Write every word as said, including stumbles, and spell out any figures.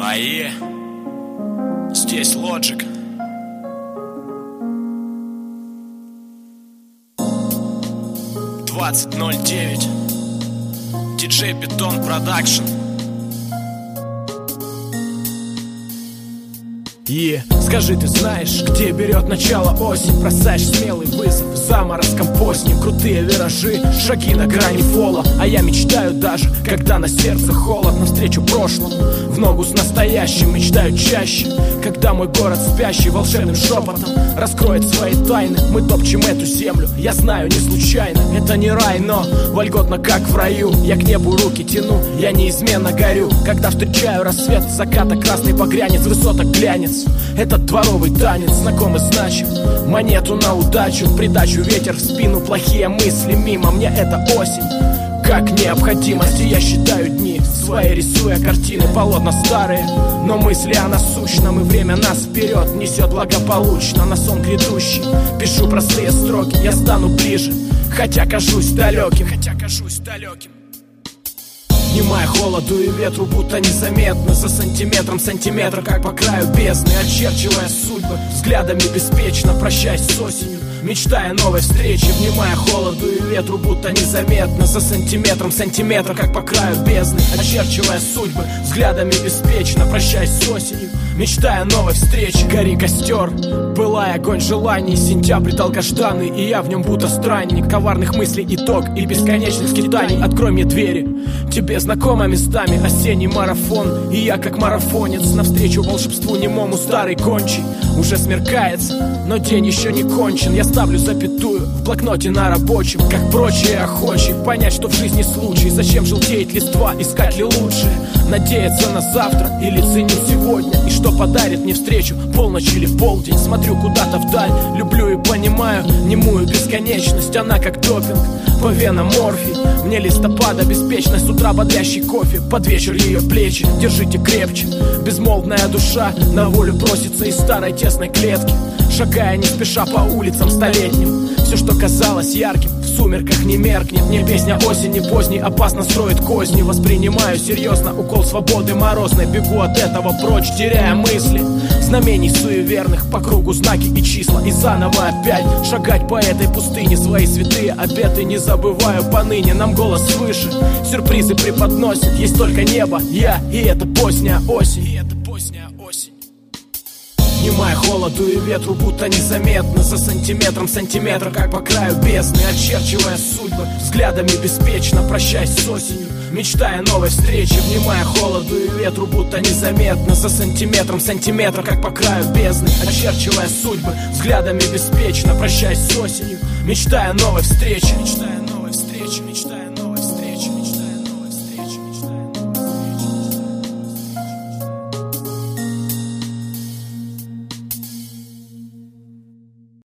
Свои. Здесь Logic. двадцать ноль девять. диджей Бетон Продакшн. И скажи, ты знаешь, где берет начало осень? Бросаешь смелый вызов заморозком поздним. Крутые виражи, шаги на грани фола. А я мечтаю даже, когда на сердце холод. Навстречу прошлому, в ногу с настоящим. Мечтаю чаще, когда мой город спящий волшебным шепотом раскроет свои тайны. Мы топчем эту землю, я знаю, не случайно. Это не рай, но вольготно, как в раю. Я к небу руки тяну, я неизменно горю. Когда встречаю рассвет, заката красный багрянец, высоток глянец. Этот дворовый танец знакомый, значит, монету на удачу, в придачу ветер в спину, плохие мысли мимо. Мне это осень как необходимость, и я считаю дни свои, рисуя картины, полотна старые, но мысли о насущном, и время нас вперед несет благополучно. На сон грядущий пишу простые строки, я стану ближе, хотя кажусь далеким, хотя кажусь далеким. Внимая холоду и ветру, будто незаметно, за сантиметром сантиметра, как по краю бездны, очерчивая судьбы взглядами беспечно, прощаясь с осенью, мечтая новой встречи. Внимая холоду и ветру, будто незаметно, за сантиметром сантиметра, как по краю бездны, очерчивая судьбы взглядами беспечно, прощаясь с осенью, мечтая новой встречи. Гори костер, пылай огонь желаний, сентябрь долгожданный, и я в нем будто странник коварных мыслей, итог и бесконечных скитаний. Открой мне двери, тебе знакомо местами осенний марафон, и я как марафонец навстречу волшебству немому, старый гончий. Уже смеркается, но день еще не кончен. Я ставлю запятую в блокноте на рабочем, как прочие охочие понять, что в жизни случай. Зачем желтеет листва, искать ли лучшее, надеяться на завтра или ценить сегодня? И что подарит мне встречу, полночь или в полдень? Смотрю куда-то вдаль, люблю и понимаю немую бесконечность. Она как допинг, по венам морфий. Мне листопада беспечно, с утра бодрящий кофе, под вечер ее плечи держите крепче. Безмолвная душа на волю просится из старой тесной клетки, шагая не спеша по улицам столетним. Все, что казалось ярким, в сумерках не меркнет. Мне песня осени поздней опасно строит козни. Воспринимаю серьезно укол свободы морозной, бегу от этого прочь, теряя мысли. Знамений суеверных по кругу знаки и числа, и заново опять шагать по этой пустыне. Свои святые обеты не забываю поныне. Нам голос свыше сюрпризы преподносит. Есть только небо, я, и это поздняя осень. И это поздняя осень. Внимая холоду и ветру, будто незаметно, за сантиметром сантиметра, как по краю бездны, очерчивая судьбы взглядами беспечно, прощаясь с осенью, мечтая новой встречи. Внимая холоду и ветру, будто незаметно, за сантиметром сантиметра, как по краю бездны, очерчивая судьбы взглядами беспечно, прощаясь с осенью, мечтая новой встречи, мечтая новой встречи, мечтая новой.